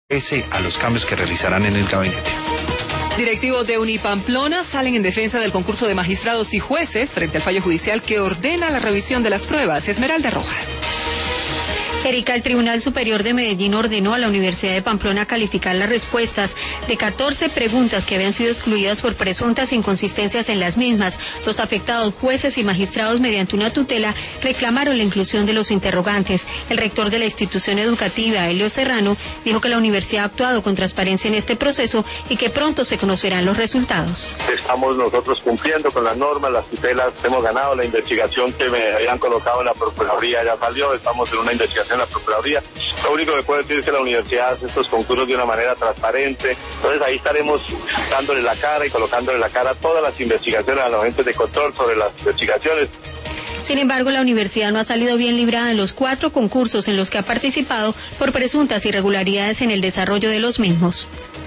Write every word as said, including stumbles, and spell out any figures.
pese a los cambios que realizarán en el gabinete. Directivos de Unipamplona salen en defensa del concurso de magistrados y jueces frente al fallo judicial que ordena la revisión de las pruebas. Esmeralda Rojas. Erika, el Tribunal Superior de Medellín ordenó a la Universidad de Pamplona calificar las respuestas de catorce preguntas que habían sido excluidas por presuntas inconsistencias en las mismas. Los afectados jueces y magistrados, mediante una tutela, reclamaron la inclusión de los interrogantes. El rector de la institución educativa, Helio Serrano, dijo que la universidad ha actuado con transparencia en este proceso y que pronto se conocerán los resultados. Estamos nosotros cumpliendo con las normas, las tutelas, hemos ganado la investigación que me habían colocado en la Procuraduría, ya salió, estamos en una investigación en la Procuraduría. Lo único que puedo decir es que la universidad hace estos concursos de una manera transparente, entonces ahí estaremos dándole la cara y colocándole la cara a todas las investigaciones, a los agentes de control sobre las investigaciones. Sin embargo, la universidad no ha salido bien librada en los cuatro concursos en los que ha participado por presuntas irregularidades en el desarrollo de los mismos.